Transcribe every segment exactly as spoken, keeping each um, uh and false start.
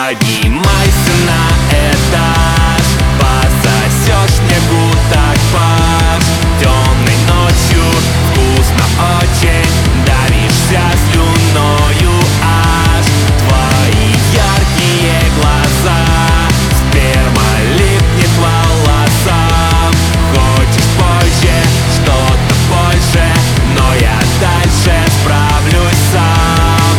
Поднимайся на этаж, пососешь снегу так паш. Темной ночью вкусно очень, давишься слюною аж. Твои яркие глаза, сперма липнет волосам. Хочешь позже что-то больше, но я дальше справлюсь сам.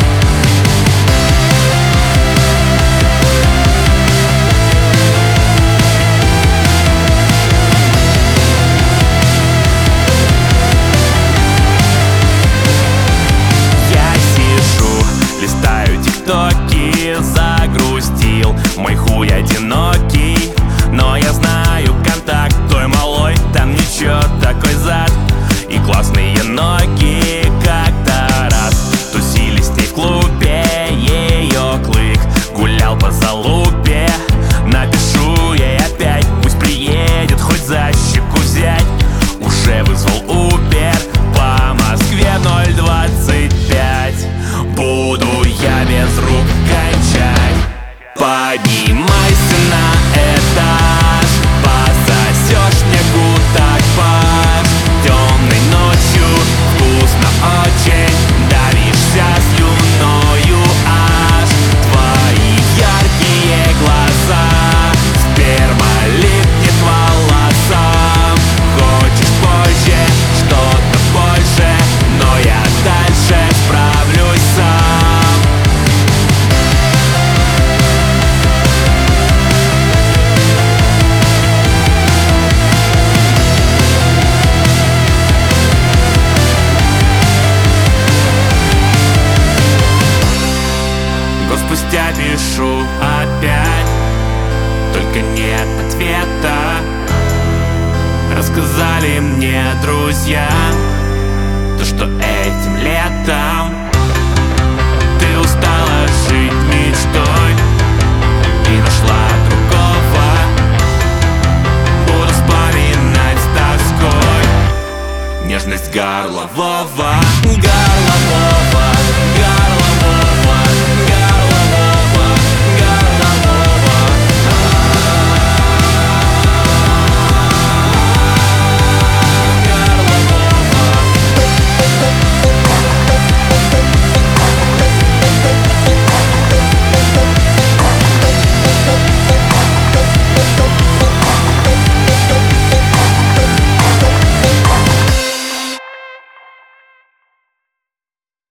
Листаю тиктоки, загрустил мой хуй одинокий. Но я знаю контакт той малой, там ничего, такой зад и классные ноги. Как-то раз тусили с ней в клубе, ее клык гулял по залупе. Напишу ей опять, пусть приедет, хоть за щеку взять. Уже вызвал Убер по Москве ноль двадцать пять. Буду я без рук кончать. Поднимайся на этаж, пососешь снегу так паш. Темной ночью вкусно очень, давишься слюною аж. Твои яркие глаза, сперма липнет волосам. Хочешь позже что-то больше, но я дальше справлюсь сам. Год спустя пишу опять, только нет ответа. Рассказали мне друзья то, что этим летом ты устала жить мечтой и нашла другого. Буду вспоминать с тоской нежность горлового, горлового, горлового.